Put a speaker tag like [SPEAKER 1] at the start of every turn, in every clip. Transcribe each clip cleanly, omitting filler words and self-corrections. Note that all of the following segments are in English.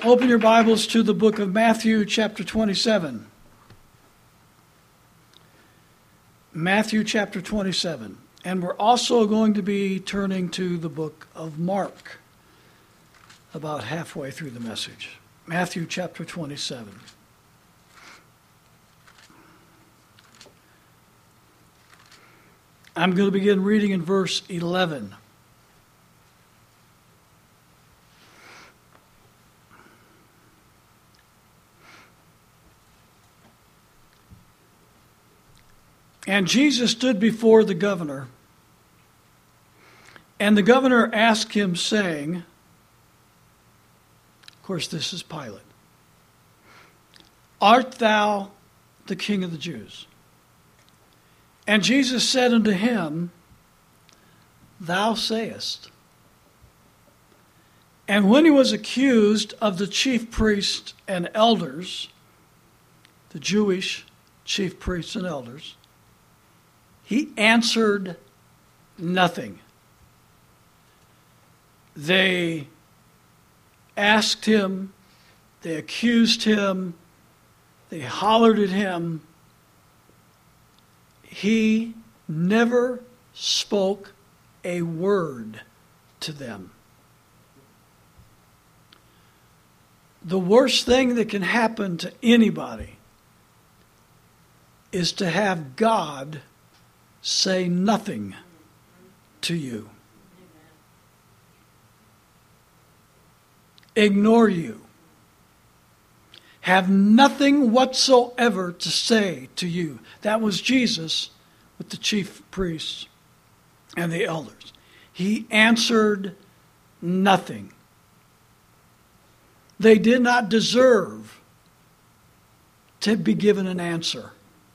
[SPEAKER 1] Open your Bibles to the book of Matthew, chapter 27. Matthew, chapter 27. And we're also going to be turning to the book of Mark, about halfway through the message. Matthew, chapter 27. I'm going to begin reading in verse 11. And Jesus stood before the governor, and the governor asked him, saying, of course, this is Pilate, "Art thou the King of the Jews?" And Jesus said unto him, "Thou sayest." And when he was accused of the chief priests and elders, the Jewish chief priests and elders, he answered nothing. They asked him, they accused him, they hollered at him. He never spoke a word to them. The worst thing that can happen to anybody is to have God say nothing to you. Ignore you. Have nothing whatsoever to say to you. That was Jesus with the chief priests and the elders. He answered nothing. They did not deserve to be given an answer.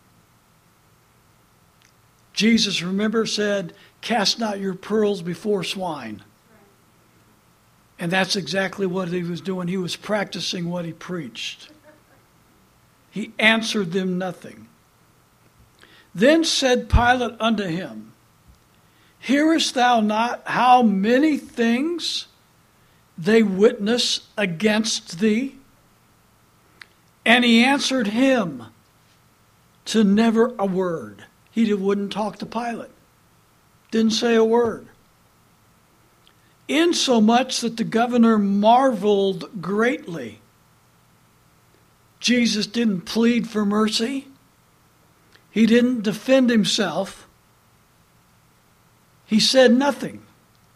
[SPEAKER 1] Jesus, remember, said, "Cast not your pearls before swine." And that's exactly what he was doing. He was practicing what he preached. He answered them nothing. Then said Pilate unto him, "Hearest thou not how many things they witness against thee?" And he answered him to never a word. He wouldn't talk to Pilate. Didn't say a word. Insomuch that the governor marveled greatly. Jesus didn't plead for mercy. He didn't defend himself. He said nothing.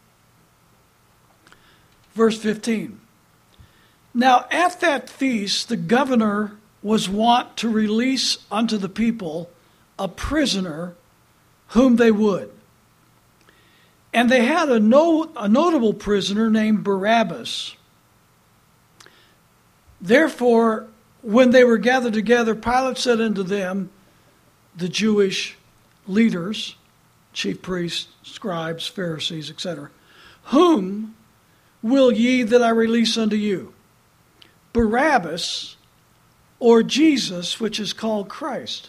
[SPEAKER 1] Verse 15. Now at that feast the governor was wont to release unto the people a prisoner whom they would. And they had a notable prisoner named Barabbas. Therefore, when they were gathered together, Pilate said unto them, the Jewish leaders, chief priests, scribes, Pharisees, etc., "Whom will ye that I release unto you? Barabbas or Jesus, which is called Christ?"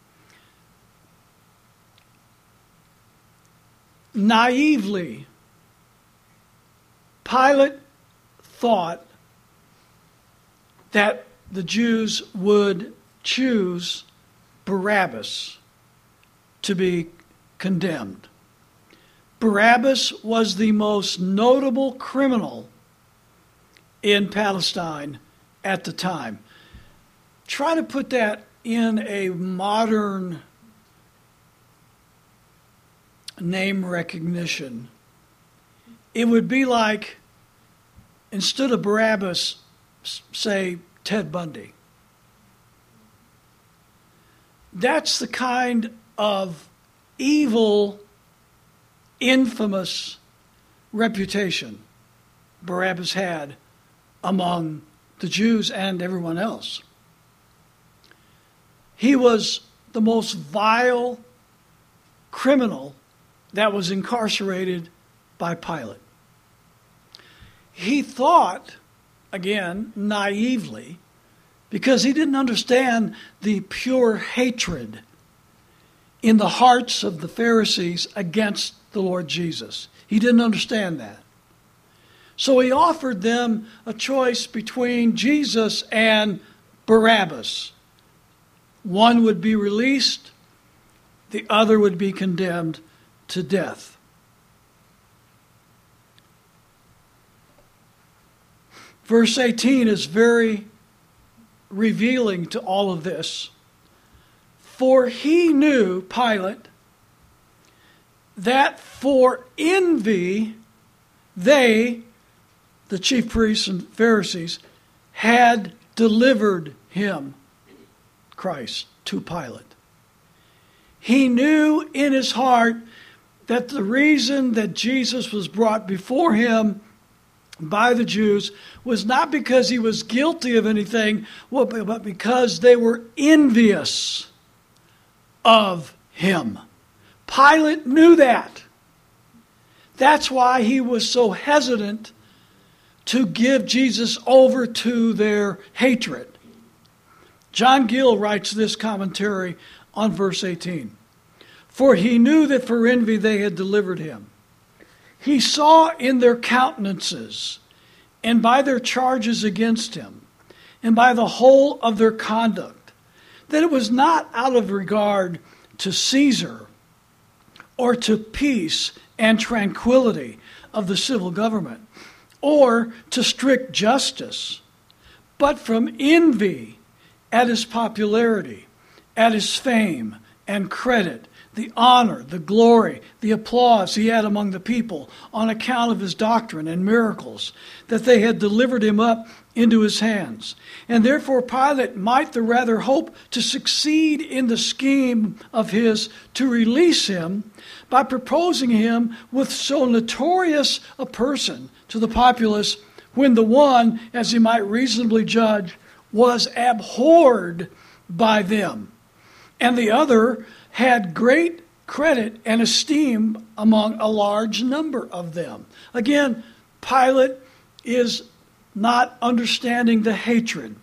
[SPEAKER 1] Naively, Pilate thought that the Jews would choose Barabbas to be condemned. Barabbas was the most notable criminal in Palestine at the time. Try to put that in a modern name recognition. It would be like, instead of Barabbas, say Ted Bundy. That's the kind of evil, infamous reputation Barabbas had among the Jews and everyone else. He was the most vile criminal that was incarcerated by Pilate. He thought, again, naively, because he didn't understand the pure hatred in the hearts of the Pharisees against the Lord Jesus. He didn't understand that. So he offered them a choice between Jesus and Barabbas. One would be released, the other would be condemned to death. Verse 18 is very revealing to all of this. For he knew, Pilate, that for envy they, the chief priests and Pharisees, had delivered him, Christ, to Pilate. He knew in his heart that the reason that Jesus was brought before him by the Jews was not because he was guilty of anything, but because they were envious of him. Pilate knew that. That's why he was so hesitant to give Jesus over to their hatred. John Gill writes this commentary on verse 18. For he knew that for envy they had delivered him. He saw in their countenances, and by their charges against him, and by the whole of their conduct, that it was not out of regard to Caesar, or to peace and tranquility of the civil government, or to strict justice, but from envy at his popularity, at his fame and credit, the honor, the glory, the applause he had among the people on account of his doctrine and miracles, that they had delivered him up into his hands. And therefore Pilate might the rather hope to succeed in the scheme of his to release him by proposing him with so notorious a person to the populace, when the one, as he might reasonably judge, was abhorred by them, and the other had great credit and esteem among a large number of them. Again, Pilate is not understanding the hatred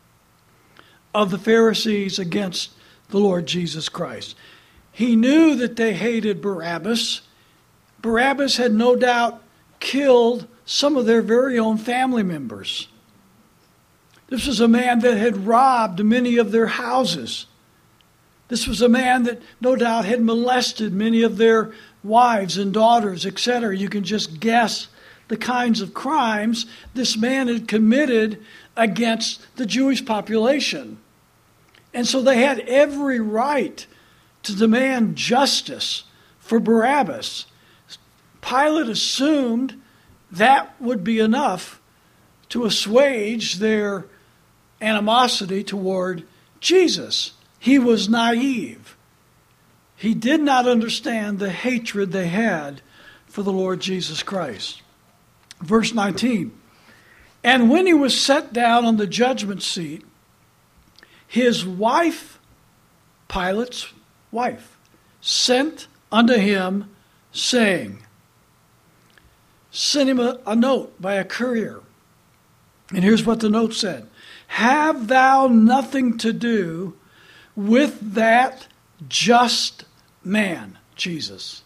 [SPEAKER 1] of the Pharisees against the Lord Jesus Christ. He knew that they hated Barabbas. Barabbas had no doubt killed some of their very own family members. This was a man that had robbed many of their houses. This was a man that no doubt had molested many of their wives and daughters, etc. You can just guess the kinds of crimes this man had committed against the Jewish population. And so they had every right to demand justice for Barabbas. Pilate assumed that would be enough to assuage their animosity toward Jesus. He was naive. He did not understand the hatred they had for the Lord Jesus Christ. Verse 19, and when he was set down on the judgment seat, his wife, Pilate's wife, sent unto him, saying, sent him a note by a courier. And here's what the note said. Have thou nothing to do with that just man, Jesus.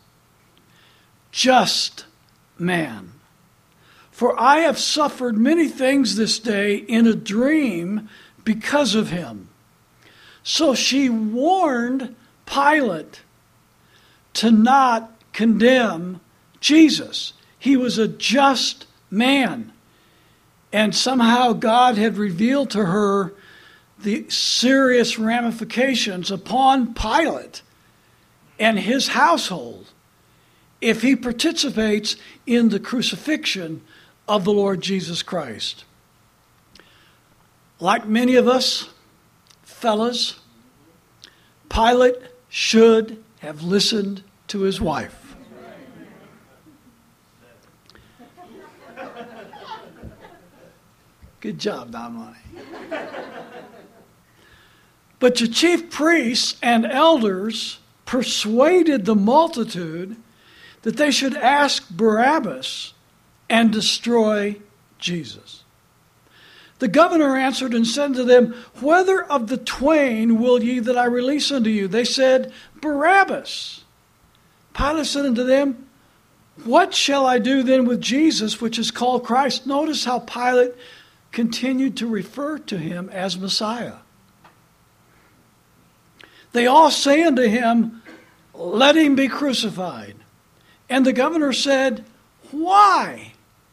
[SPEAKER 1] Just man. For I have suffered many things this day in a dream because of him. So she warned Pilate to not condemn Jesus. He was a just man. And somehow God had revealed to her the serious ramifications upon Pilate and his household if he participates in the crucifixion of the Lord Jesus Christ. Like many of us, fellas, Pilate should have listened to his wife. Good job, Dominic. But the chief priests and elders persuaded the multitude that they should ask Barabbas and destroy Jesus. The governor answered and said to them, whether of the twain will ye that I release unto you? They said, Barabbas. Pilate said unto them, What shall I do then with Jesus, which is called Christ? Notice how Pilate continued to refer to him as Messiah. They all say unto him, let him be crucified. And the governor said, why?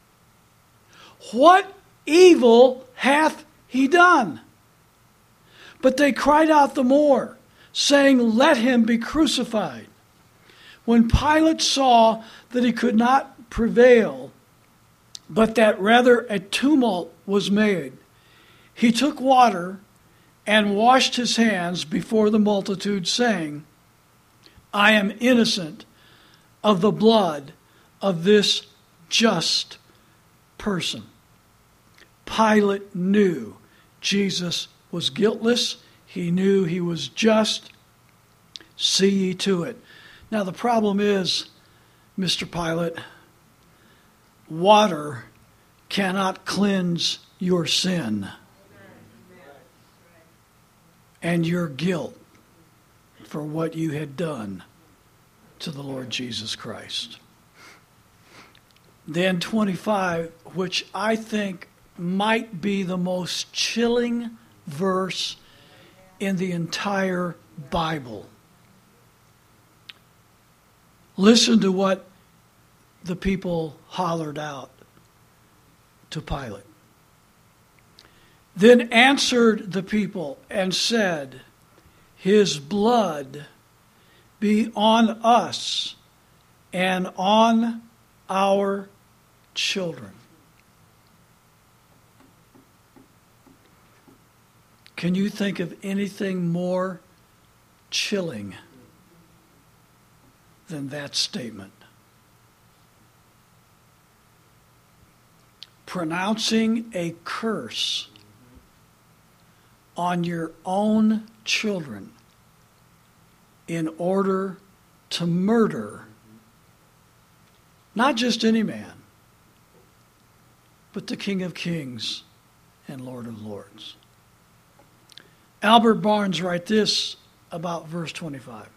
[SPEAKER 1] What evil hath he done? But they cried out the more, saying, let him be crucified. When Pilate saw that he could not prevail, but that rather a tumult was made, he took water and washed his hands before the multitude, saying, I am innocent of the blood of this just person. Pilate knew Jesus was guiltless. He knew he was just. See ye to it. Now the problem is, Mr. Pilate, water cannot cleanse your sin and your guilt for what you had done to the Lord Jesus Christ. Then 25, which I think might be the most chilling verse in the entire Bible. Listen to what the people hollered out to Pilate. Then answered the people and said, his blood be on us and on our children. Can you think of anything more chilling than that statement? Pronouncing a curse on your own children in order to murder not just any man, but the King of Kings and Lord of Lords. Albert Barnes writes this about verse 25.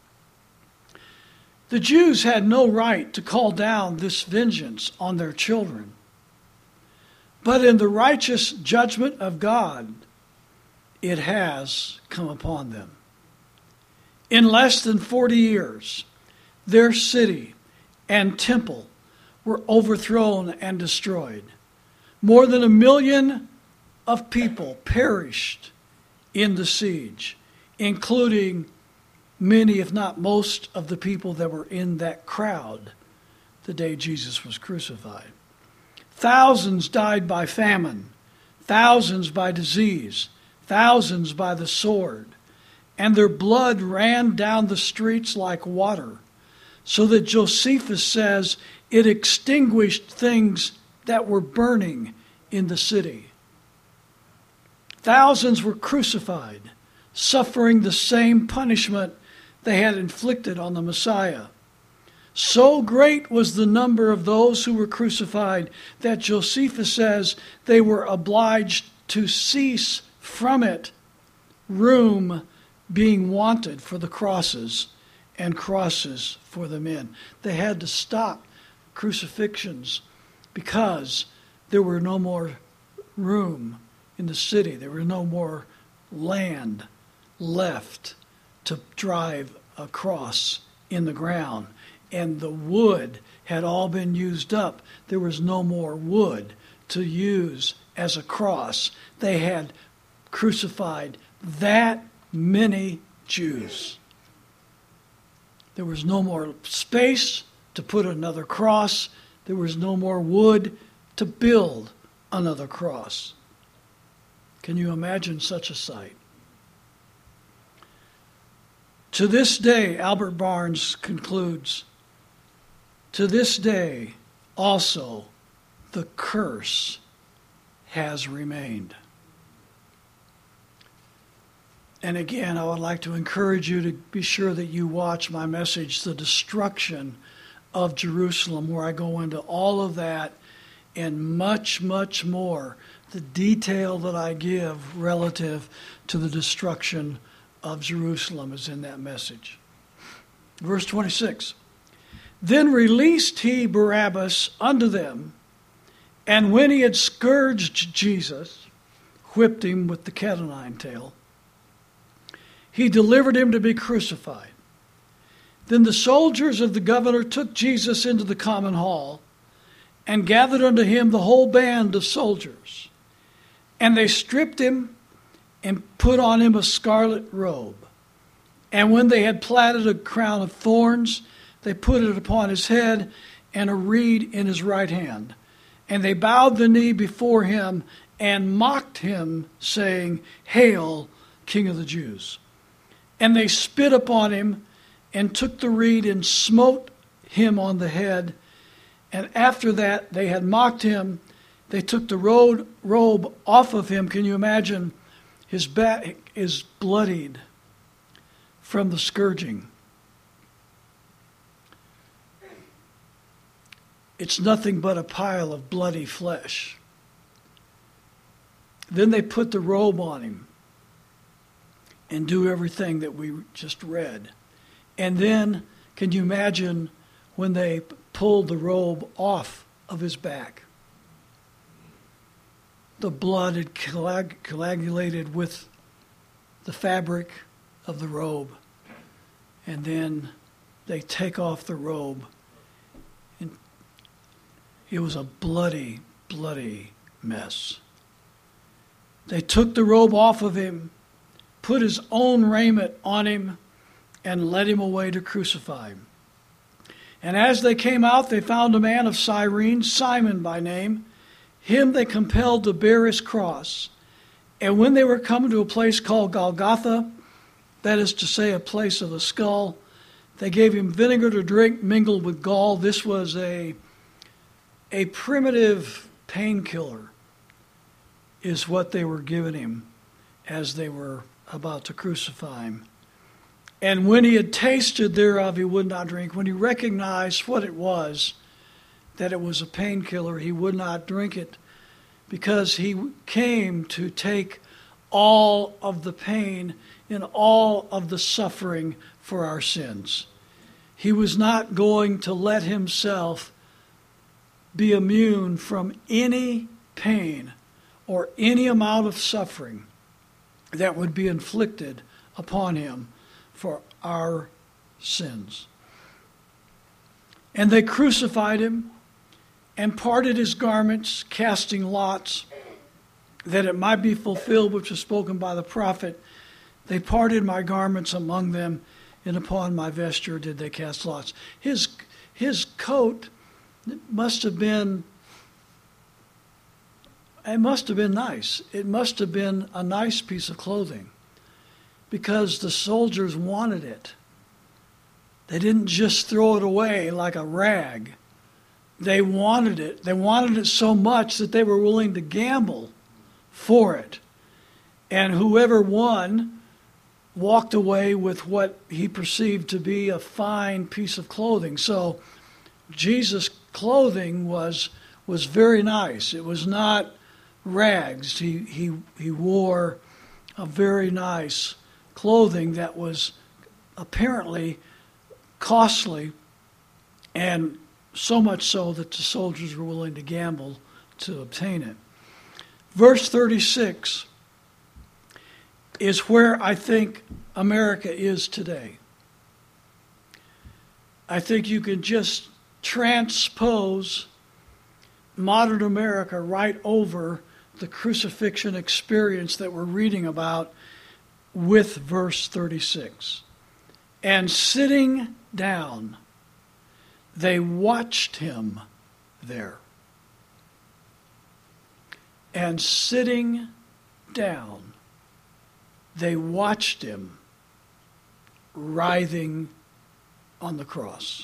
[SPEAKER 1] The Jews had no right to call down this vengeance on their children, but in the righteous judgment of God, it has come upon them. In less than 40 years, their city and temple were overthrown and destroyed. More than 1 million of people perished in the siege, including many, if not most, of the people that were in that crowd the day Jesus was crucified. Thousands died by famine, thousands by disease, thousands by the sword, and their blood ran down the streets like water, so that Josephus says it extinguished things that were burning in the city. Thousands were crucified, suffering the same punishment they had inflicted on the Messiah. So great was the number of those who were crucified that Josephus says they were obliged to cease from it, room being wanted for the crosses and crosses for the men. They had to stop crucifixions because there were no more room in the city. There was no more land left to drive a cross in the ground. And the wood had all been used up. There was no more wood to use as a cross. They had crucified that many Jews. There was no more space to put another cross. There was no more wood to build another cross. Can you imagine such a sight? To this day, Albert Barnes concludes, to this day also the curse has remained. And again, I would like to encourage you to be sure that you watch my message, The Destruction of Jerusalem, where I go into all of that and much, much more. The detail that I give relative to the destruction of Jerusalem is in that message. Verse 26. Then released he Barabbas unto them, and when he had scourged Jesus, whipped him with the cat o' nine tail, he delivered him to be crucified. Then the soldiers of the governor took Jesus into the common hall, and gathered unto him the whole band of soldiers. And they stripped him, and put on him a scarlet robe. And when they had platted a crown of thorns, they put it upon his head, and a reed in his right hand. And they bowed the knee before him, and mocked him, saying, Hail, King of the Jews. And they spit upon him, and took the reed, and smote him on the head. And after that they had mocked him, they took the robe off of him. Can you imagine? His back is bloodied from the scourging. It's nothing but a pile of bloody flesh. Then they put the robe on him and do everything that we just read. And then, can you imagine when they pulled the robe off of his back? The blood had coagulated with the fabric of the robe. And then they take off the robe. And it was a bloody, bloody mess. They took the robe off of him, put his own raiment on him, and led him away to crucify him. And as they came out, they found a man of Cyrene, Simon by name. Him they compelled to bear his cross. And when they were come to a place called Golgotha, that is to say, a place of the skull, they gave him vinegar to drink mingled with gall. This was a primitive painkiller, is what they were giving him as they were about to crucify him. And when he had tasted thereof, he would not drink. When he recognized what it was, that it was a painkiller, he would not drink it, because he came to take all of the pain and all of the suffering for our sins. He was not going to let himself be immune from any pain or any amount of suffering that would be inflicted upon him for our sins. And they crucified him and parted his garments, casting lots, that it might be fulfilled which was spoken by the prophet. They parted my garments among them, and upon my vesture did they cast lots. His coat must have been, it must have been nice. It must have been a nice piece of clothing, because the soldiers wanted it. They didn't just throw it away like a rag. They wanted it. They wanted it so much that they were willing to gamble for it. And whoever won walked away with what he perceived to be a fine piece of clothing. So Jesus' clothing was very nice. It was not rags. He wore a very nice clothing that was apparently costly, and so much so that the soldiers were willing to gamble to obtain it. Verse 36 is where I think America is today. I think you can just transpose modern America right over the crucifixion experience that we're reading about with verse 36. And sitting down, they watched him there. And sitting down, they watched him writhing on the cross.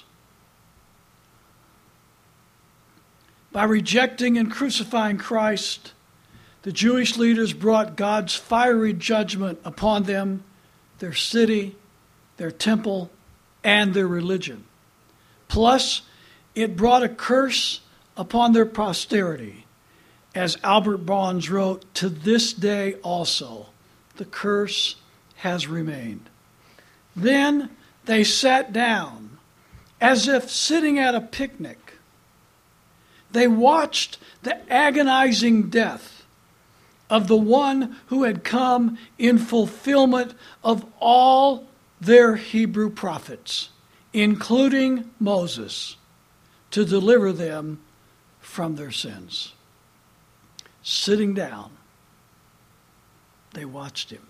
[SPEAKER 1] By rejecting and crucifying Christ, the Jewish leaders brought God's fiery judgment upon them, their city, their temple, and their religion. Plus, it brought a curse upon their posterity. As Albert Barnes wrote, to this day also, the curse has remained. Then they sat down as if sitting at a picnic. They watched the agonizing death of the one who had come in fulfillment of all their Hebrew prophets, including Moses, to deliver them from their sins. Sitting down, they watched him.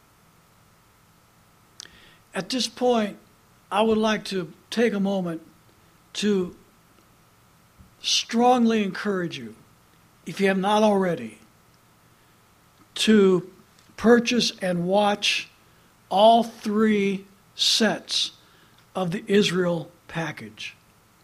[SPEAKER 1] At this point, I would like to take a moment to strongly encourage you, if you have not already, to purchase and watch all 3 sets of the Israel package.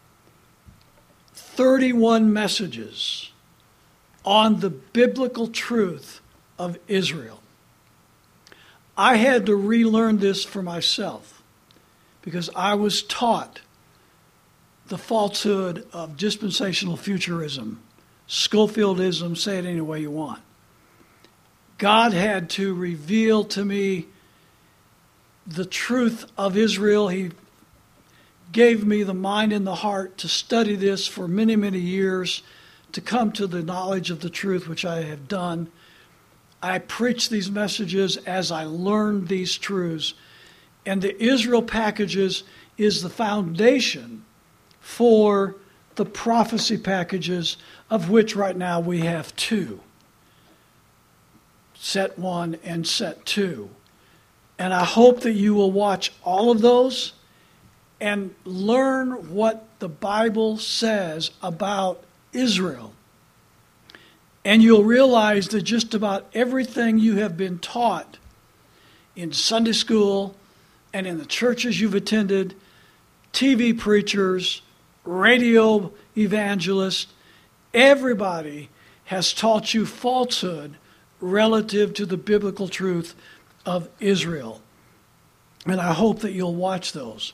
[SPEAKER 1] 31 messages on the biblical truth of Israel. I had to relearn this for myself because I was taught the falsehood of dispensational futurism, Scofieldism, say it any way you want. God had to reveal to me the truth of Israel. He gave me the mind and the heart to study this for many, many years, to come to the knowledge of the truth, which I have done. I preach these messages as I learned these truths. And the Israel packages is the foundation for the prophecy packages, of which right now we have 2. Set 1 and set 2. And I hope that you will watch all of those and learn what the Bible says about Israel. And you'll realize that just about everything you have been taught in Sunday school and in the churches you've attended, TV preachers, radio evangelists, everybody has taught you falsehood relative to the biblical truth of Israel. And I hope that you'll watch those.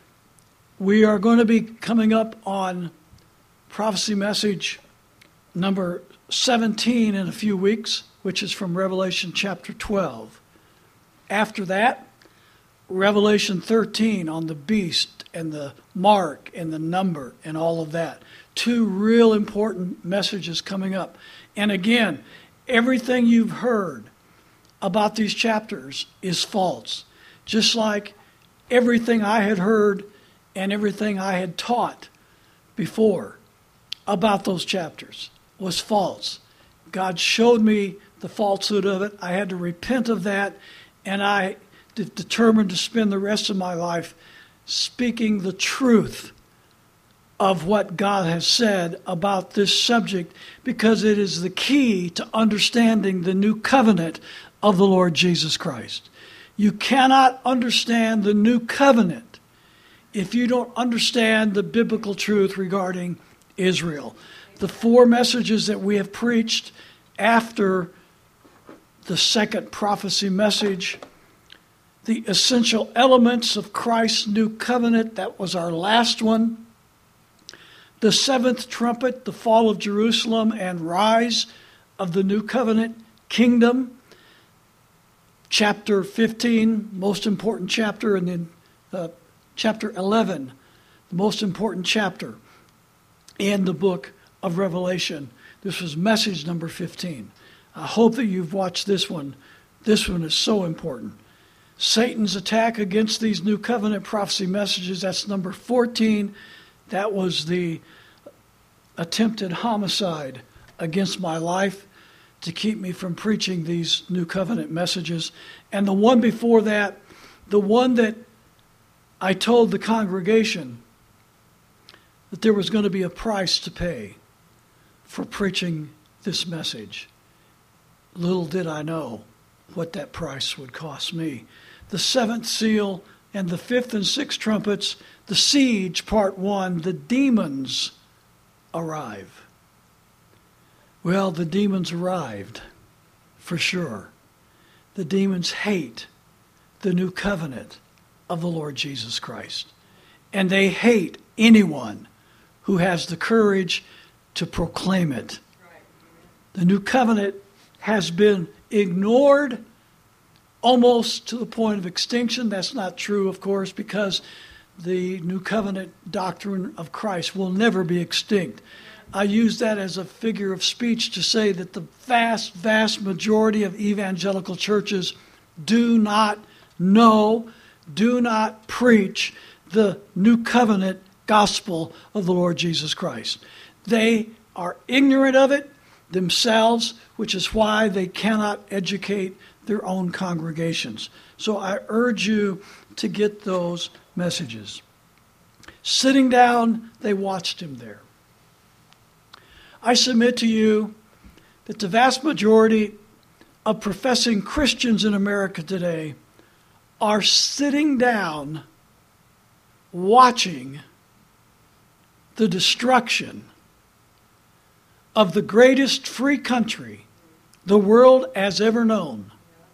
[SPEAKER 1] We are going to be coming up on prophecy message number 17 in a few weeks, which is from Revelation chapter 12. After that, Revelation 13 on the beast and the mark and the number and all of that. 2 real important messages coming up. And again, everything you've heard about these chapters is false. Just like everything I had heard and everything I had taught before about those chapters was false. God showed me the falsehood of it. I had to repent of that, and I determined to spend the rest of my life speaking the truth of what God has said about this subject, because it is the key to understanding the new covenant of the Lord Jesus Christ. You cannot understand the new covenant if you don't understand the biblical truth regarding Israel. The 4 messages that we have preached after the second prophecy message, the essential elements of Christ's new covenant, that was our last one. The 7th trumpet, the fall of Jerusalem and rise of the new covenant kingdom. Chapter 15, most important chapter, and then chapter 11, the most important chapter in the book of Revelation. This was message number 15. I hope that you've watched this one. This one is so important. Satan's attack against these new covenant prophecy messages, that's number 14. That was the attempted homicide against my life to keep me from preaching these new covenant messages. And the one before that, the one that I told the congregation that there was going to be a price to pay for preaching this message. Little did I know what that price would cost me. The 7th seal and the 5th and 6th trumpets, the siege, part 1, the demons arrive. Well, the demons arrived, for sure. The demons hate the new covenant of the Lord Jesus Christ. And they hate anyone who has the courage to proclaim it. The new covenant has been ignored almost to the point of extinction. That's not true, of course, because the New Covenant doctrine of Christ will never be extinct. I use that as a figure of speech to say that the vast, vast majority of evangelical churches do not know, do not preach the New Covenant gospel of the Lord Jesus Christ. They are ignorant of it themselves, which is why they cannot educate their own congregations. So I urge you to get those messages. Sitting down, they watched him there. I submit to you that the vast majority of professing Christians in America today are sitting down watching the destruction of the greatest free country the world has ever known.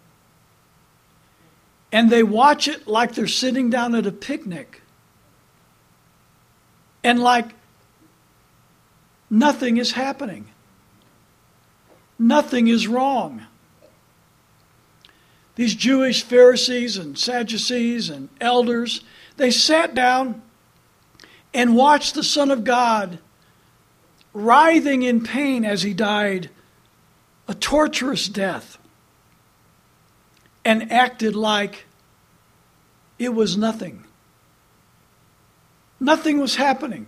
[SPEAKER 1] And they watch it like they're sitting down at a picnic and like nothing is happening. Nothing is wrong. These Jewish Pharisees and Sadducees and elders, they sat down and watched the Son of God writhing in pain as he died a torturous death, and acted like it was nothing. Nothing was happening.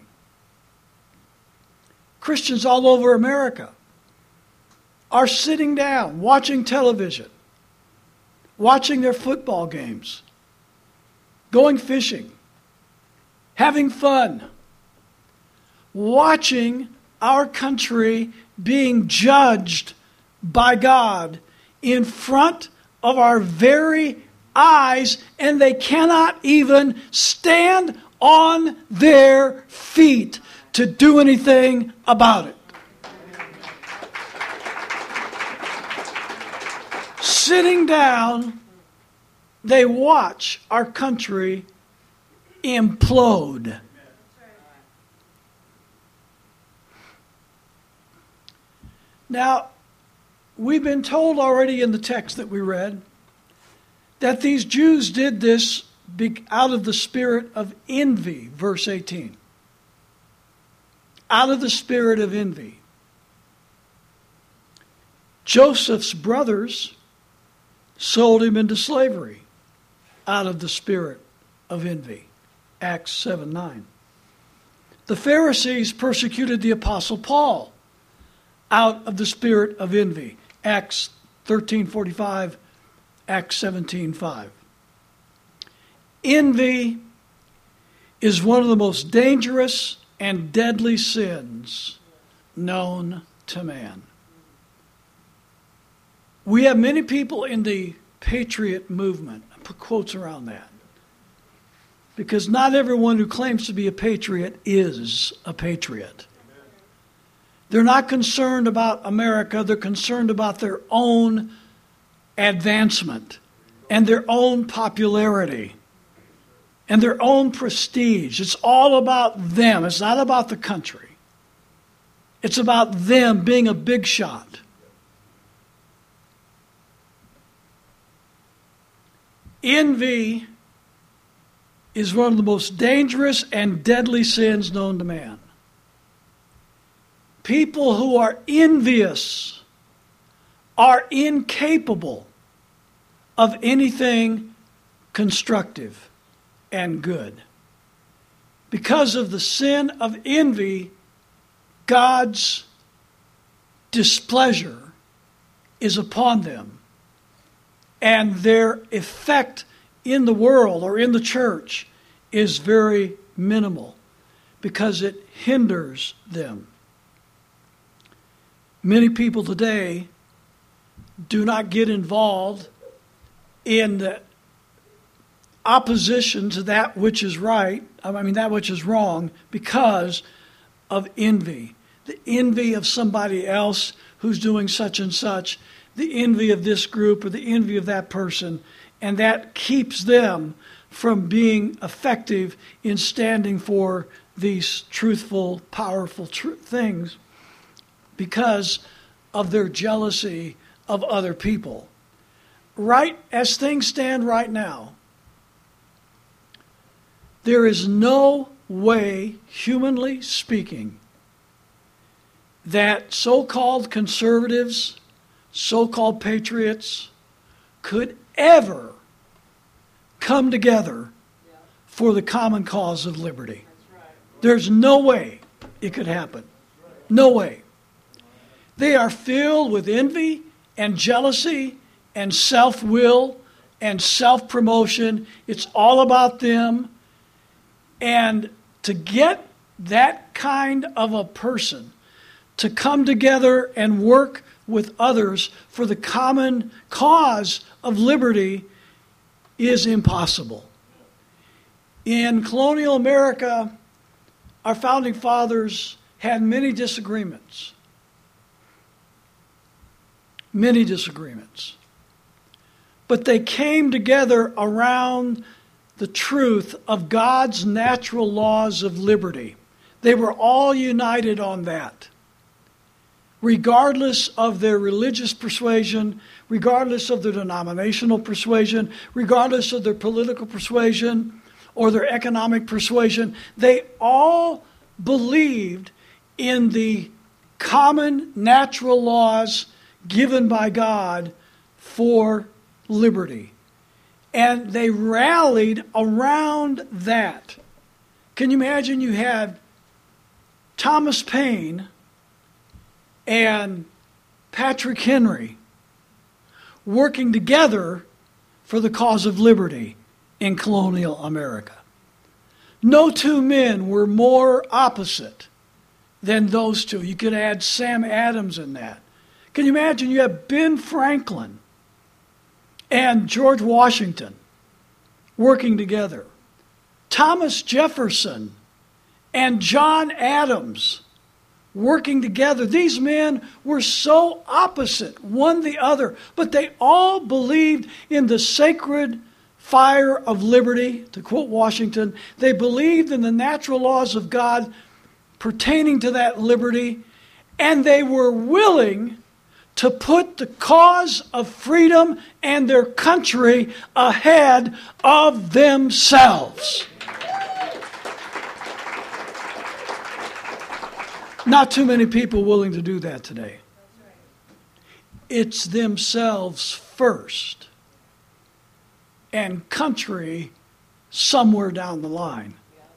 [SPEAKER 1] Christians all over America are sitting down, watching television, watching their football games, going fishing, having fun, watching our country being judged by God in front of our very eyes, and they cannot even stand on their feet to do anything about it. Sitting down, they watch our country implode. Now, we've been told already in the text that we read that these Jews did this out of the spirit of envy, verse 18. Out of the spirit of envy. Joseph's brothers sold him into slavery out of the spirit of envy. Acts 7:9. The Pharisees persecuted the Apostle Paul out of the spirit of envy. Acts 13:45, Acts 17:5. Envy is one of the most dangerous and deadly sins known to man. We have many people in the patriot movement. I put quotes around that. Because not everyone who claims to be a patriot is a patriot. They're not concerned about America. They're concerned about their own advancement and their own popularity and their own prestige. It's all about them. It's not about the country. It's about them being a big shot. Envy is one of the most dangerous and deadly sins known to man. People who are envious are incapable of anything constructive and good. Because of the sin of envy, God's displeasure is upon them. And their effect in the world or in the church is very minimal because it hinders them. Many people today do not get involved in the opposition to that which is right, that which is wrong, because of envy. The envy of somebody else who's doing such and such, the envy of this group or the envy of that person, and that keeps them from being effective in standing for these truthful, powerful things because of their jealousy of other people. Right as things stand right now, There is no way, humanly speaking, that so-called conservatives, so-called patriots could ever come together for the common cause of liberty. There's no way it could happen. No way. They are filled with envy and jealousy and self-will and self-promotion. It's all about them. And to get that kind of a person to come together and work with others for the common cause of liberty is impossible. In colonial America, our founding fathers had many disagreements. Many disagreements. But they came together around the truth of God's natural laws of liberty. They were all united on that. Regardless of their religious persuasion, regardless of their denominational persuasion, regardless of their political persuasion or their economic persuasion, they all believed in the common natural laws given by God for liberty. And they rallied around that. Can you imagine you had Thomas Paine and Patrick Henry working together for the cause of liberty in colonial America? No two men were more opposite than those two. You could add Sam Adams in that. Can you imagine you have Ben Franklin and George Washington working together? Thomas Jefferson and John Adams working together. These men were so opposite, one the other, but they all believed in the sacred fire of liberty, to quote Washington. They believed in the natural laws of God pertaining to that liberty, and they were willing to put the cause of freedom and their country ahead of themselves. Not too many people willing to do that today. It's themselves first and country somewhere down the line.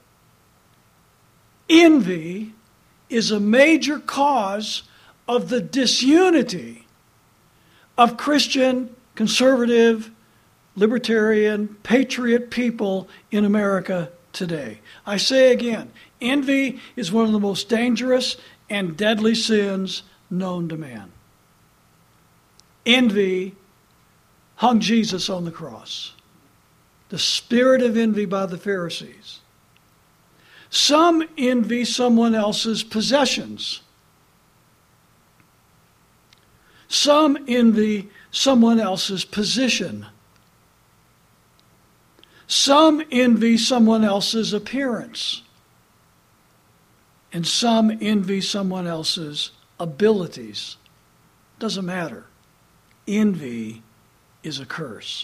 [SPEAKER 1] Envy is a major cause of the disunity of Christian, conservative, libertarian, patriot people in America today. I say again, envy is one of the most dangerous and deadly sins known to man. Envy hung Jesus on the cross. The spirit of envy by the Pharisees. Some envy someone else's possessions. Some envy someone else's position. Some envy someone else's appearance. And some envy someone else's abilities. Doesn't matter. Envy is a curse.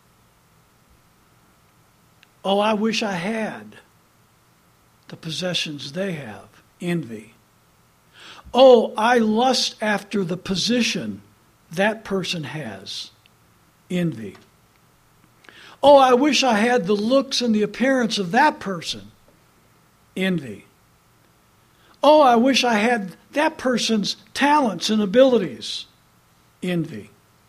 [SPEAKER 1] Oh, I wish I had the possessions they have. Envy. Oh, I lust after the position that person has. Envy. Oh, I wish I had the looks and the appearance of that person. Envy. Oh, I wish I had that person's talents and abilities. Envy.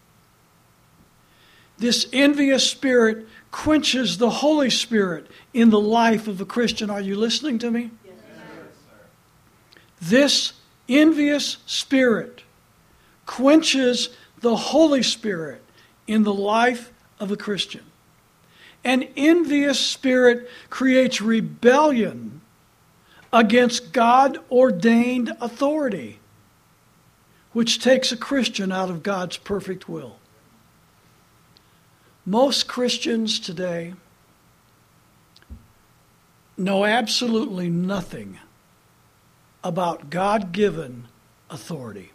[SPEAKER 1] This envious spirit quenches the Holy Spirit in the life of a Christian. Are you listening to me? Yes, sir. This envious spirit quenches the Holy Spirit in the life of a Christian. An envious spirit creates rebellion against God-ordained authority, which takes a Christian out of God's perfect will. Most Christians today know absolutely nothing about God-given authority.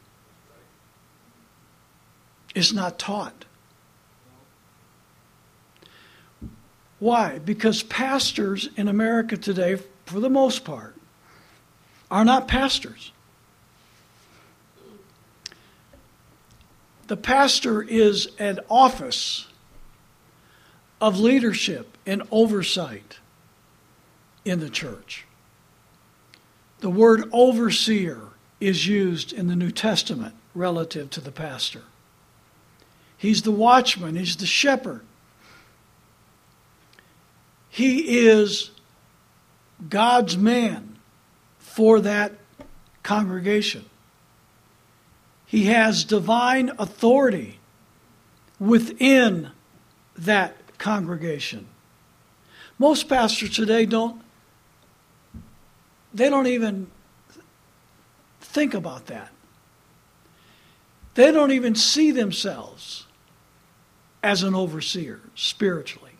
[SPEAKER 1] It's not taught. Why? Because pastors in America today, for the most part, are not pastors. The pastor is an office of leadership and oversight in the church. The word overseer is used in the New Testament relative to the pastor. He's the watchman, he's the shepherd. He is God's man for that congregation. He has divine authority within that congregation. Most pastors today don't even think about that. They don't even see themselves as an overseer spiritually.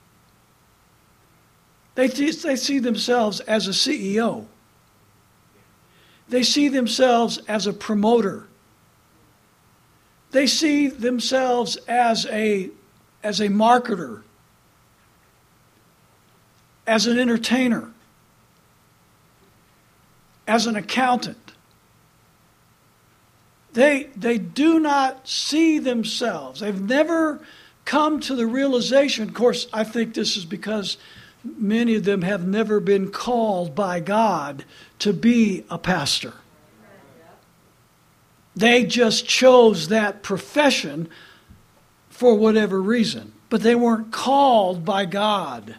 [SPEAKER 1] They see themselves as a CEO. They see themselves as a promoter. They see themselves as a marketer, as an entertainer, as an accountant. They do not see themselves. They've never come to the realization. Of course, I think this is because many of them have never been called by God to be a pastor. They just chose that profession for whatever reason, but they weren't called by God.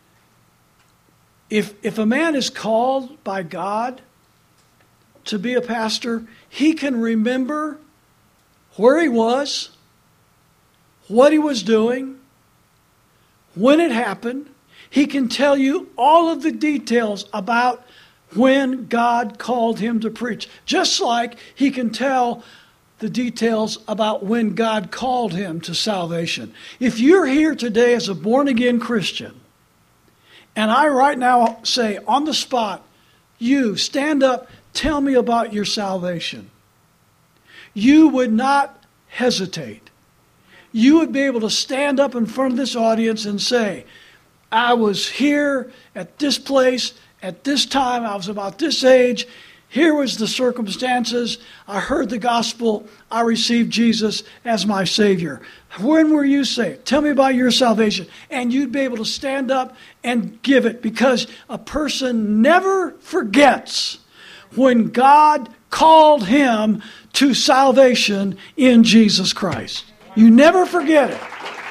[SPEAKER 1] If a man is called by God to be a pastor, he can remember where he was, what he was doing, when it happened. He can tell you all of the details about when God called him to preach. Just like he can tell the details about when God called him to salvation. If you're here today as a born-again Christian, and I right now say on the spot, you stand up, tell me about your salvation, you would not hesitate. You would be able to stand up in front of this audience and say, I was here at this place, at this time, I was about this age, here was the circumstances, I heard the gospel, I received Jesus as my Savior. When were you saved? Tell me about your salvation. And you'd be able to stand up and give it, because a person never forgets when God called him to salvation in Jesus Christ. You never forget it.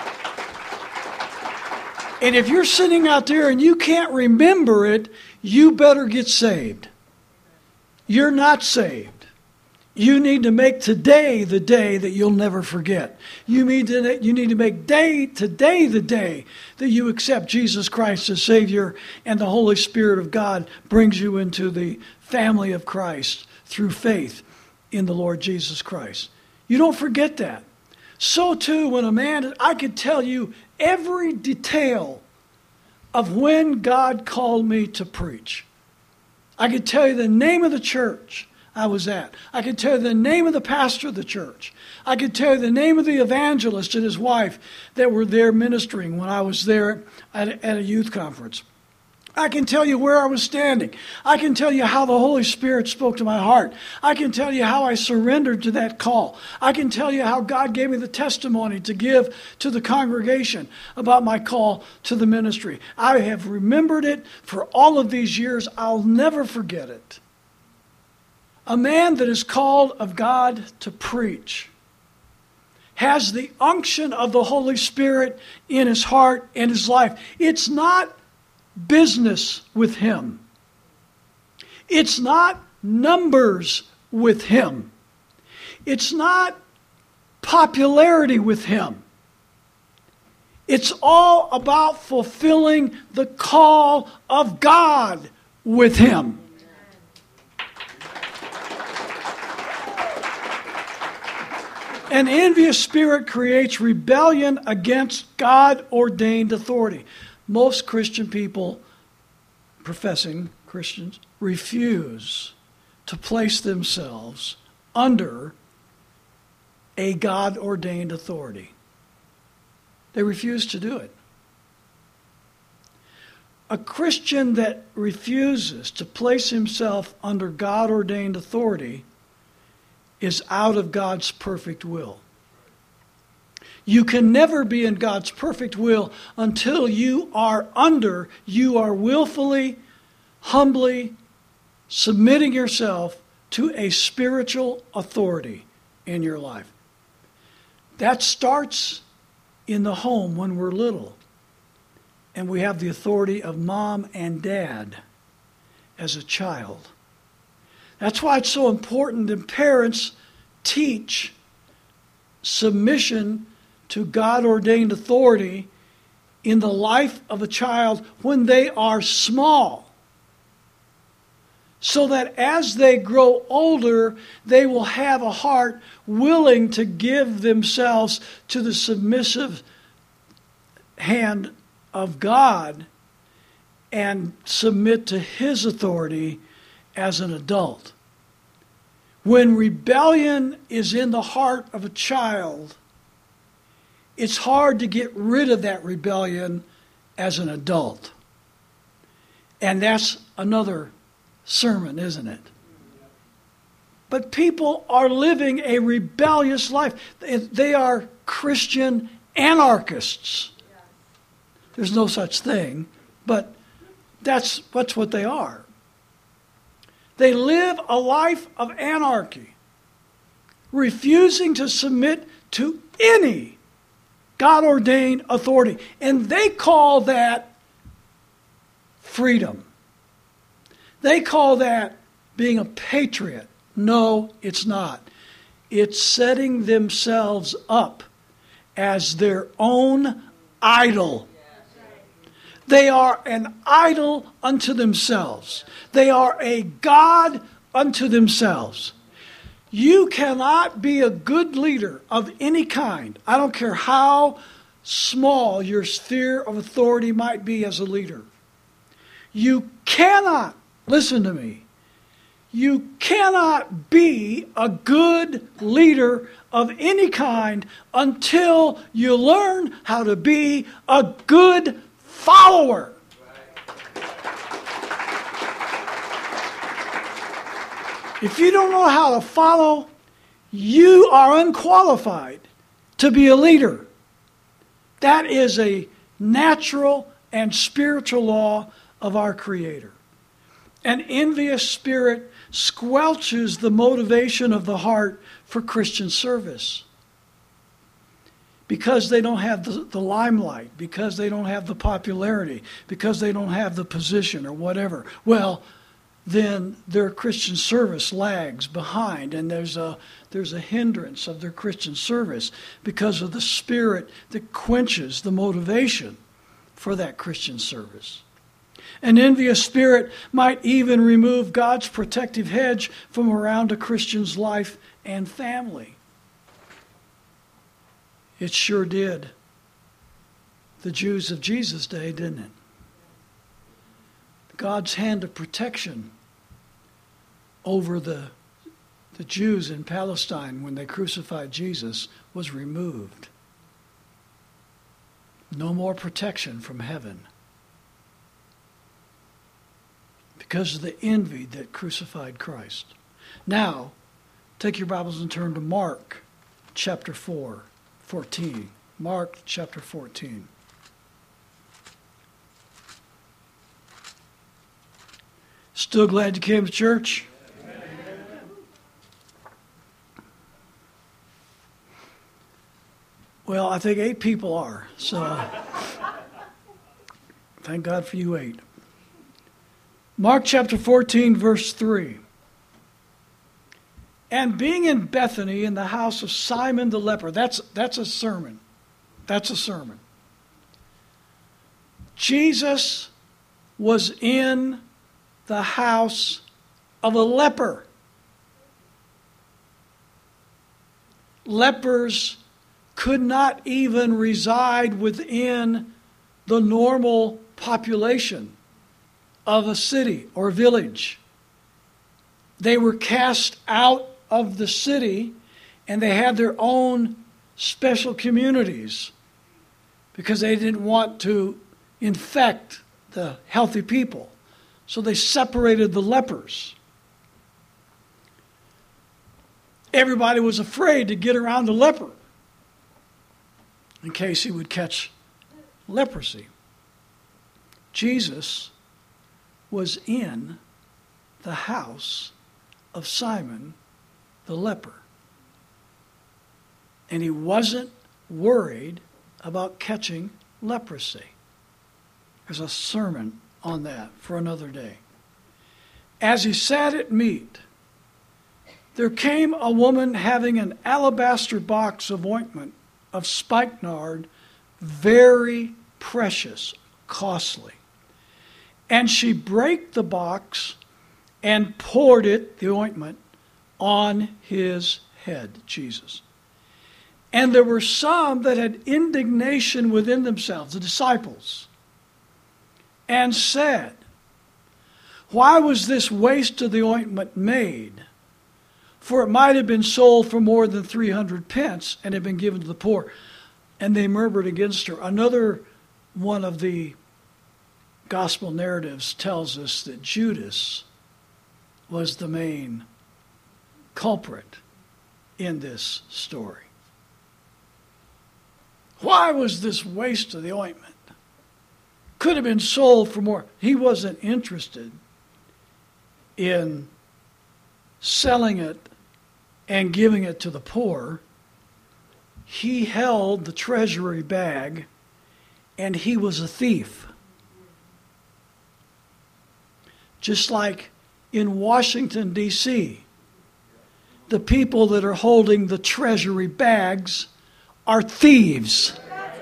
[SPEAKER 1] And if you're sitting out there and you can't remember it, you better get saved. You're not saved. You need to make today the day that you'll never forget. You need to make today the day that you accept Jesus Christ as Savior, and the Holy Spirit of God brings you into the family of Christ through faith in the Lord Jesus Christ. You don't forget that. So too, when a man, I could tell you every detail of when God called me to preach. I could tell you the name of the church I was at. I could tell you the name of the pastor of the church. I could tell you the name of the evangelist and his wife that were there ministering when I was there at a youth conference. I can tell you where I was standing. I can tell you how the Holy Spirit spoke to my heart. I can tell you how I surrendered to that call. I can tell you how God gave me the testimony to give to the congregation about my call to the ministry. I have remembered it for all of these years. I'll never forget it. A man that is called of God to preach has the unction of the Holy Spirit in his heart and his life. It's not business with him. It's not numbers with him. It's not popularity with him. It's all about fulfilling the call of God with him. An envious spirit creates rebellion against God-ordained authority. Most Christian people, professing Christians, refuse to place themselves under a God-ordained authority. They refuse to do it. A Christian that refuses to place himself under God-ordained authority is out of God's perfect will. You can never be in God's perfect will until you are willfully, humbly submitting yourself to a spiritual authority in your life. That starts in the home when we're little, and we have the authority of mom and dad as a child. That's why it's so important that parents teach submission to God-ordained authority in the life of a child when they are small, so that as they grow older, they will have a heart willing to give themselves to the submissive hand of God and submit to His authority as an adult. When rebellion is in the heart of a child, it's hard to get rid of that rebellion as an adult. And that's another sermon, isn't it? But people are living a rebellious life. They are Christian anarchists. There's no such thing, but that's what they are. They live a life of anarchy, refusing to submit to any God-ordained authority. And they call that freedom. They call that being a patriot. No, it's not. It's setting themselves up as their own idol. They are an idol unto themselves. They are a god unto themselves. You cannot be a good leader of any kind. I don't care how small your sphere of authority might be as a leader. You cannot, listen to me, you cannot be a good leader of any kind until you learn how to be a good follower. If you don't know how to follow, you are unqualified to be a leader. That is a natural and spiritual law of our Creator. An envious spirit squelches the motivation of the heart for Christian service. Because they don't have the limelight, because they don't have the popularity, because they don't have the position or whatever. Well, then their Christian service lags behind, and there's a hindrance of their Christian service because of the spirit that quenches the motivation for that Christian service. An envious spirit might even remove God's protective hedge from around a Christian's life and family. It sure did the Jews of Jesus' day, didn't it? God's hand of protection over the Jews in Palestine when they crucified Jesus was removed. No more protection from heaven because of the envy that crucified Christ. Now, take your Bibles and turn to Mark chapter 14. Mark chapter 14. Still glad you came to church? Well, I think 8 people are, so thank God for you 8. Mark chapter 14, verse 3. And being in Bethany in the house of Simon the leper, that's a sermon. That's a sermon. Jesus was in the house of a leper. Lepers could not even reside within the normal population of a city or village. They were cast out of the city, and they had their own special communities because they didn't want to infect the healthy people. So they separated the lepers. Everybody was afraid to get around the leper in case he would catch leprosy. Jesus was in the house of Simon the leper. And he wasn't worried about catching leprosy. There's a sermon on that for another day. As he sat at meat, there came a woman having an alabaster box of ointment of spikenard, very precious, costly. And she brake the box and poured it, the ointment, on his head, Jesus. And there were some that had indignation within themselves, the disciples, and said, why was this waste of the ointment made? For it might have been sold for more than 300 pence and had been given to the poor. And they murmured against her. Another one of the gospel narratives tells us that Judas was the main culprit in this story. Why was this waste of the ointment? Could have been sold for more. He wasn't interested in selling it and giving it to the poor. He held the treasury bag, and he was a thief. Just like in Washington, D.C., the people that are holding the treasury bags are thieves.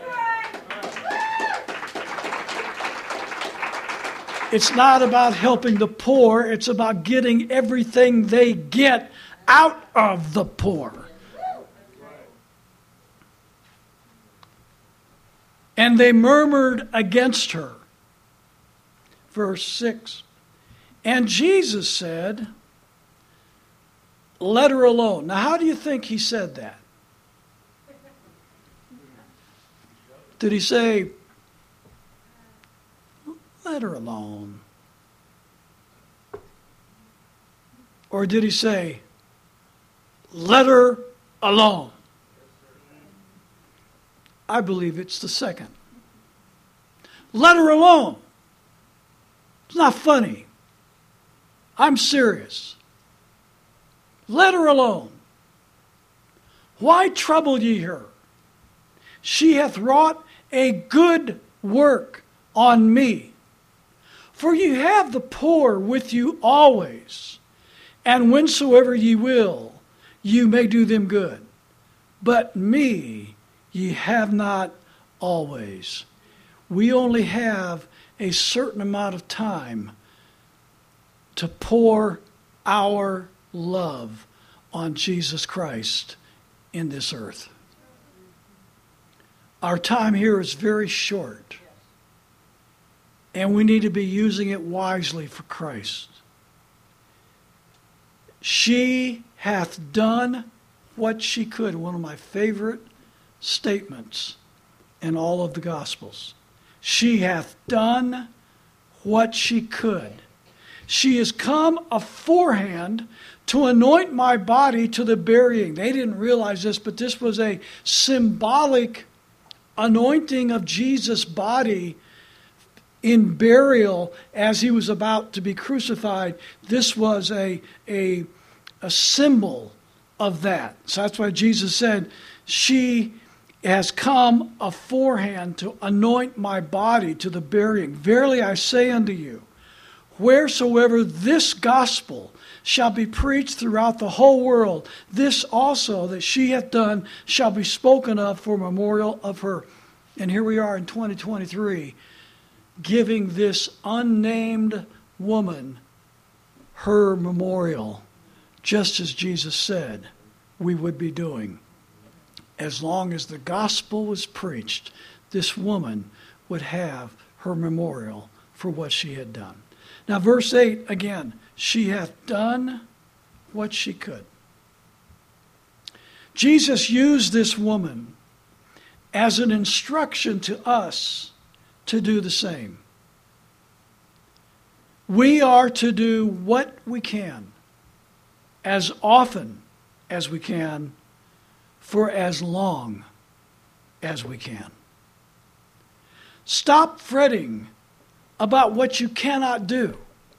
[SPEAKER 1] It's not about helping the poor. It's about getting everything they get out of the poor. And they murmured against her. Verse 6. And Jesus said, let her alone. Now, how do you think he said that? Did he say, let her alone? Or did he say, let her alone? I believe it's the second. Let her alone. It's not funny. I'm serious. Let her alone. Why trouble ye her? She hath wrought a good work on me. For ye have the poor with you always, and whensoever ye will, you may do them good. But me ye have not always. We only have a certain amount of time to pour our love on Jesus Christ in this earth. Our time here is very short, and we need to be using it wisely for Christ. She hath done what she could. One of my favorite statements in all of the Gospels. She hath done what she could. She has come aforehand to anoint my body to the burying. They didn't realize this, but this was a symbolic anointing of Jesus' body in burial as he was about to be crucified. This was a symbol of that. So that's why Jesus said, she has come aforehand to anoint my body to the burying. Verily I say unto you, wheresoever this gospel shall be preached throughout the whole world, this also that she hath done shall be spoken of for memorial of her. And here we are in 2023, giving this unnamed woman her memorial, just as Jesus said we would be doing. As long as the gospel was preached, this woman would have her memorial for what she had done. Now, verse 8, again, she hath done what she could. Jesus used this woman as an instruction to us to do the same. We are to do what we can, as often as we can, for as long as we can. Stop fretting about what you cannot do.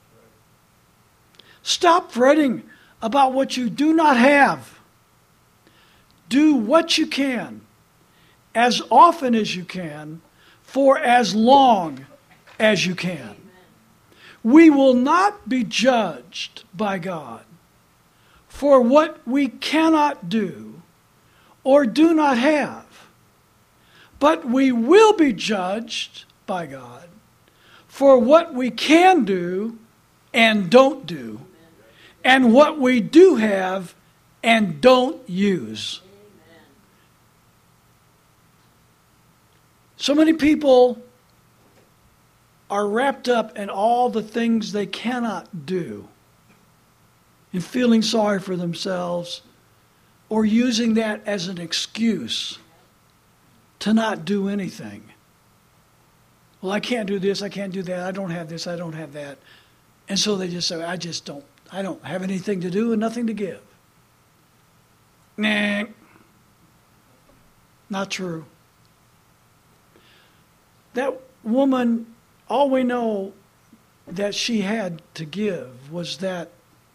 [SPEAKER 1] Stop fretting about what you do not have. Do what you can, as often as you can, for as long as you can. We will not be judged by God for what we cannot do or do not have, but we will be judged by God for what we can do and don't do, and what we do have and don't use. So many people are wrapped up in all the things they cannot do, in feeling sorry for themselves, or using that as an excuse to not do anything. Well, I can't do this, I can't do that, I don't have this, I don't have that. And so they just say, I don't have anything to do and nothing to give. Nah, not true. That woman, all we know that she had to give was that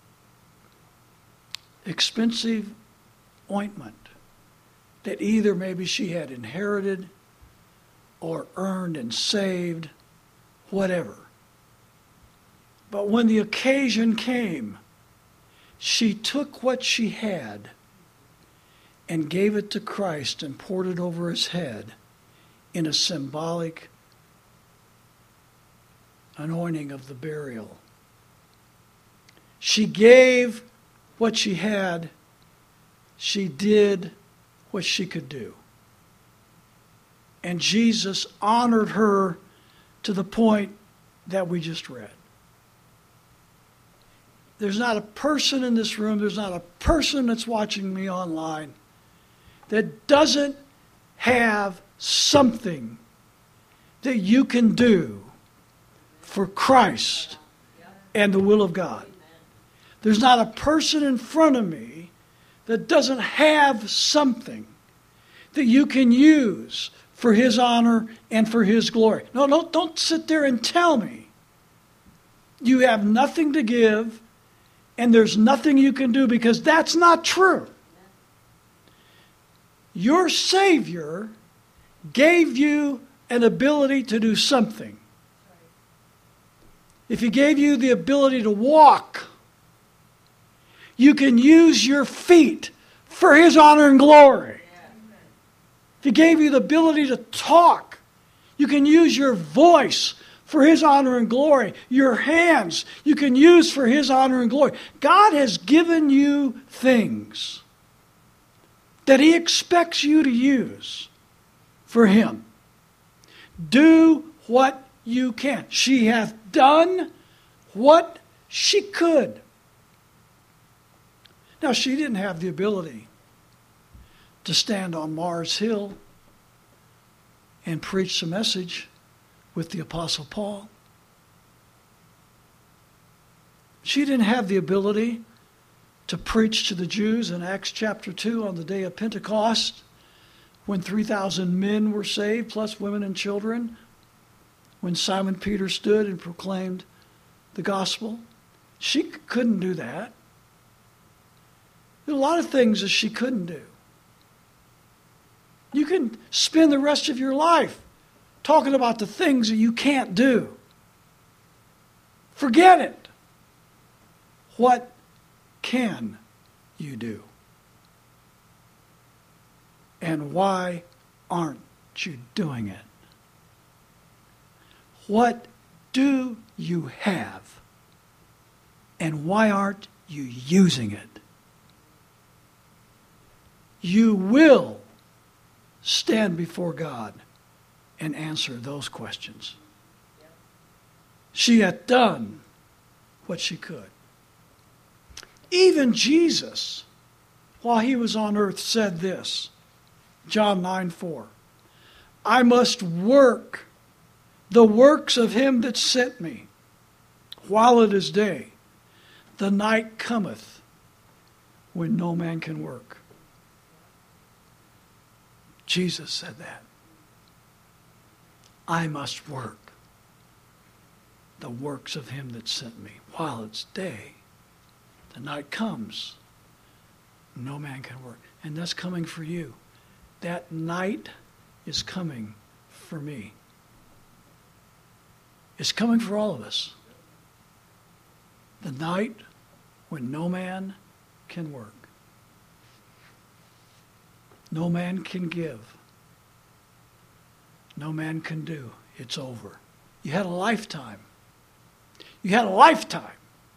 [SPEAKER 1] expensive ointment that either maybe she had inherited or earned and saved, whatever. But when the occasion came, she took what she had and gave it to Christ and poured it over his head in a symbolic anointing of the burial. She gave what she had. She did what she could do. And Jesus honored her to the point that we just read. There's not a person in this room, there's not a person that's watching me online that doesn't have something that you can do for Christ and the will of God. There's not a person in front of me that doesn't have something that you can use for his honor and for his glory. No, don't sit there and tell me you have nothing to give and there's nothing you can do, because that's not true. Your Savior gave you an ability to do something. If he gave you the ability to walk, you can use your feet for his honor and glory. If he gave you the ability to talk, you can use your voice for his honor and glory. Your hands you can use for his honor and glory. God has given you things that he expects you to use for him. Do what you can. She hath done what she could. Now, she didn't have the ability to stand on Mars Hill and preach the message with the Apostle Paul. She didn't have the ability to preach to the Jews in Acts chapter 2 on the day of Pentecost, when 3,000 men were saved, plus women and children, when Simon Peter stood and proclaimed the gospel. She couldn't do that. There are a lot of things that she couldn't do. You can spend the rest of your life talking about the things that you can't do. Forget it. What can you do? And why aren't you doing it? What do you have? And why aren't you using it? You will stand before God and answer those questions. She had done what she could. Even Jesus, while he was on earth, said this, John 9:4, I must work the works of him that sent me while it is day. The night cometh when no man can work. Jesus said that. I must work the works of him that sent me while it's day. The night comes, no man can work. And that's coming for you. That night is coming for me. It's coming for all of us. The night when no man can work. No man can give. No man can do. It's over. You had a lifetime. You had a lifetime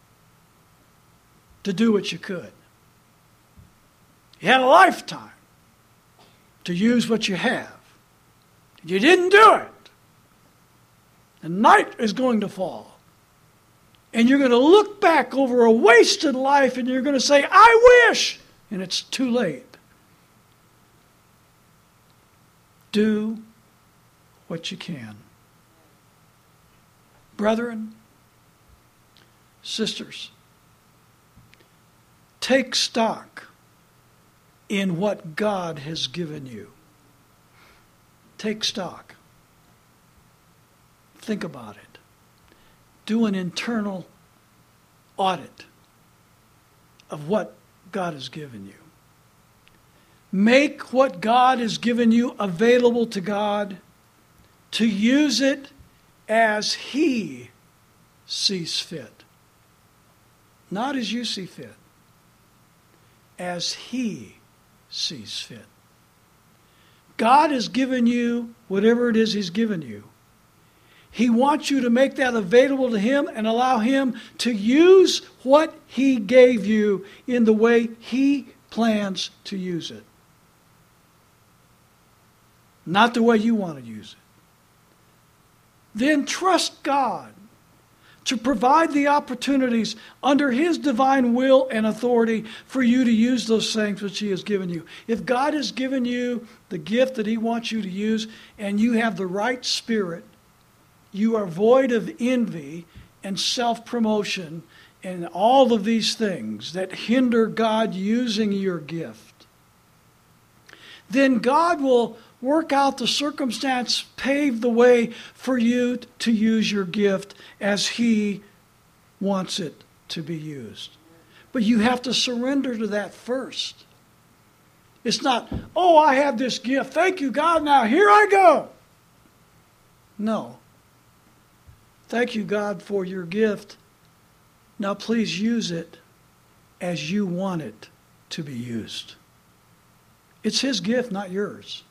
[SPEAKER 1] to do what you could. You had a lifetime to use what you have. You didn't do it. The night is going to fall. And you're going to look back over a wasted life and you're going to say, I wish. And it's too late. Do what you can. Brethren, sisters, take stock in what God has given you. Take stock. Think about it. Do an internal audit of what God has given you. Make what God has given you available to God to use it as He sees fit. Not as you see fit. As He sees fit. God has given you whatever it is He's given you. He wants you to make that available to Him and allow Him to use what He gave you in the way He plans to use it. Not the way you want to use it. Then trust God to provide the opportunities under His divine will and authority for you to use those things which He has given you. If God has given you the gift that He wants you to use and you have the right spirit, you are void of envy and self-promotion and all of these things that hinder God using your gift, then God will work out the circumstance, pave the way for you to use your gift as He wants it to be used. But you have to surrender to that first. It's not, oh, I have this gift. Thank you, God. Now here I go. No. Thank you, God, for your gift. Now please use it as you want it to be used. It's His gift, not yours.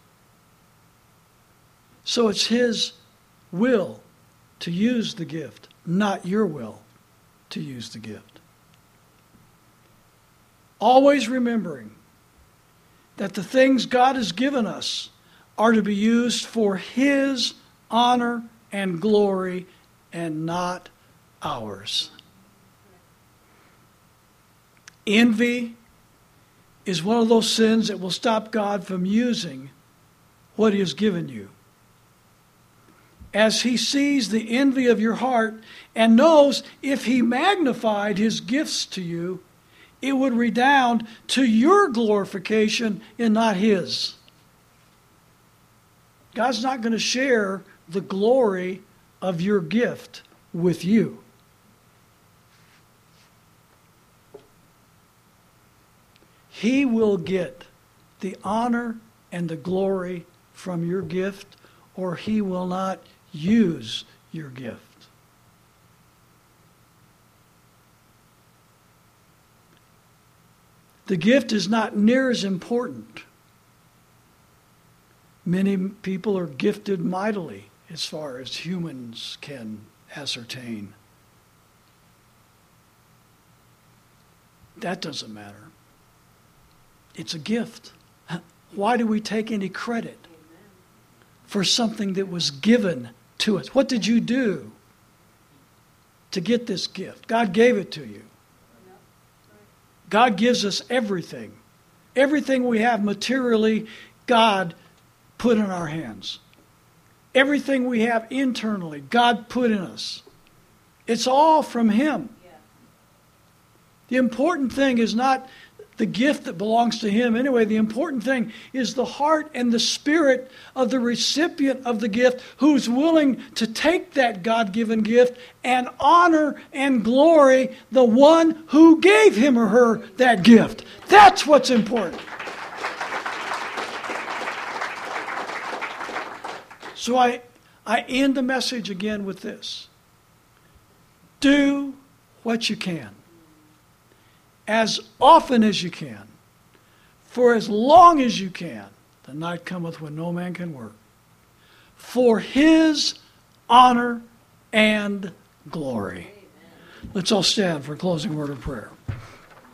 [SPEAKER 1] So it's His will to use the gift, not your will to use the gift. Always remembering that the things God has given us are to be used for His honor and glory and not ours. Envy is one of those sins that will stop God from using what He has given you. As He sees the envy of your heart and knows if He magnified His gifts to you, it would redound to your glorification and not His. God's not going to share the glory of your gift with you. He will get the honor and the glory from your gift, or He will not use your gift. The gift is not near as important. Many people are gifted mightily as far as humans can ascertain. That doesn't matter. It's a gift. Why do we take any credit for something that was given to us? What did you do to get this gift? God gave it to you. God gives us everything. Everything we have materially, God put in our hands. Everything we have internally, God put in us. It's all from Him. The important thing is not the gift that belongs to Him anyway. The important thing is the heart and the spirit of the recipient of the gift, who's willing to take that God-given gift and honor and glory the one who gave him or her that gift. That's what's important. So I end the message again with this. Do what you can, as often as you can, for as long as you can. The night cometh when no man can work. For His honor and glory. Let's all stand for a closing word of prayer.